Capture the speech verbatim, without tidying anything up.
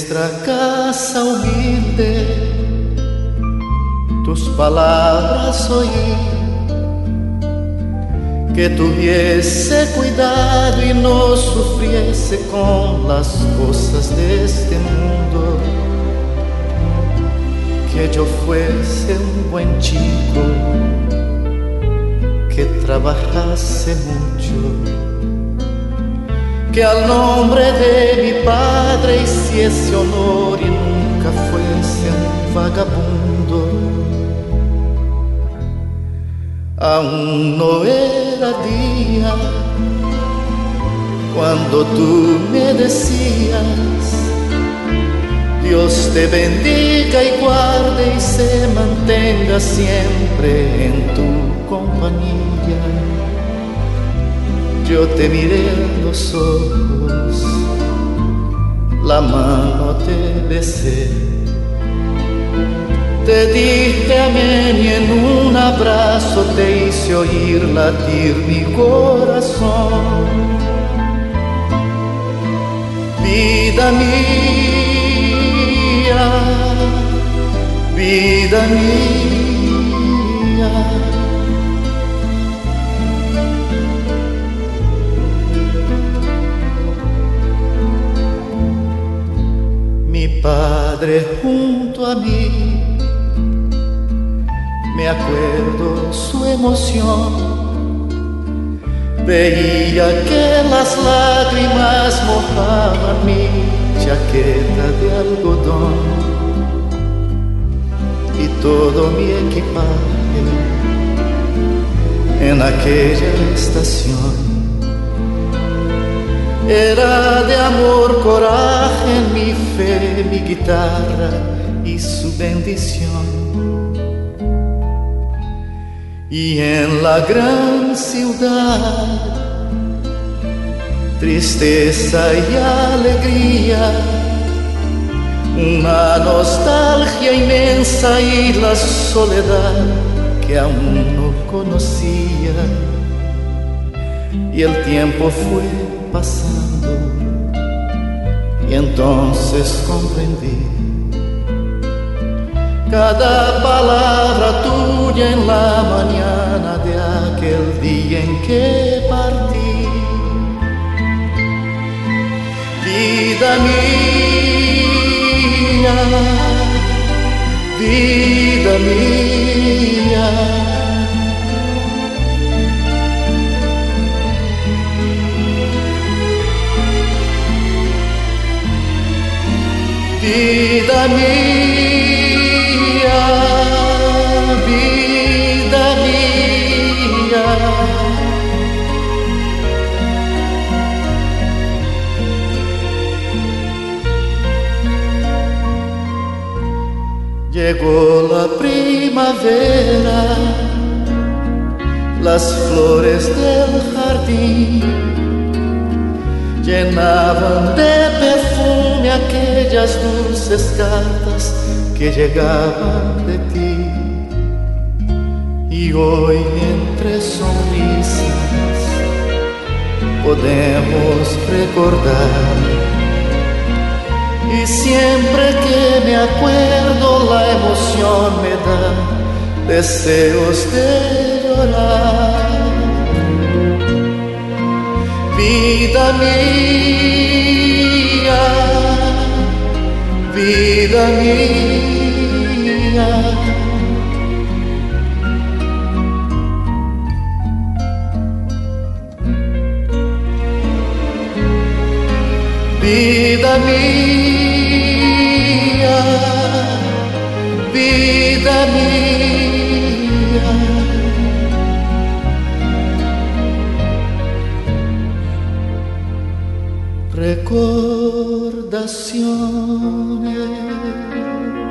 nuestra casa humilde tus palabras oí, que tuviese cuidado y no sufriese con las cosas de este mundo, que yo fuese un buen chico, que trabajase mucho, que al nombre de mi padre hiciese honor y nunca fuese un vagabundo. Aún no era día cuando tú me decías: Dios te bendiga y guarde y se mantenga siempre en tu compañía. Yo te miré a los ojos, la mano te besé, te dije amén y en un abrazo te hice oír latir mi corazón. Vida mía, vida mía, mi padre junto a mí, me acuerdo su emoción, veía que las lágrimas mojaban mi chaqueta de algodón y todo mi equipaje en aquella estación. Era de amor, coraje, mi fe, mi guitarra y su bendición. Y en la gran ciudad, tristeza y alegría, una nostalgia inmensa y la soledad que aún no conocía. Y el tiempo fue pasando y entonces comprendí cada palabra tuya en la mañana de aquel día en que partí. Vida mía, vida mía, vida mía, vida mía, llegó la primavera, las flores del jardín llenaban de perfume aquellas dulces cartas que llegaban de ti. Y hoy entre sonrisas podemos recordar, y siempre que me acuerdo la emoción me da deseos de llorar. Vida mía, vida mía, vida mía, vida mía, recordaciones